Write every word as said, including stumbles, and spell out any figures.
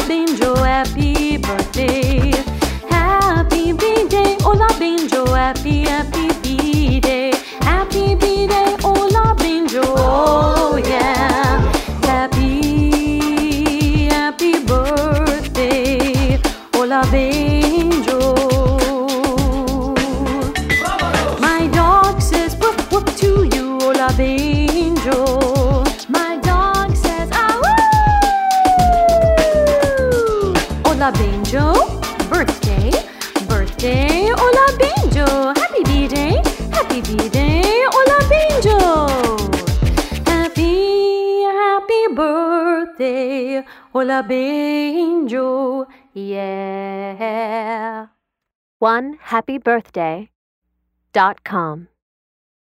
Benjo, happy birthday. Happy B-Day, Ola Benjo, happy, happy B-Day. Happy B-Day, Ola Benjo, oh yeah. Happy, happy birthday, Ola Benjo. My dog says whoop whoop to you, Ola Benjo. My dog says ah woo. Ola Benjo, birthday, birthday, Ola Benjo. Happy B-Day, happy B-Day, Ola Benjo. Happy, happy birthday, Ola Benjo, yeah. one happy birthday dot com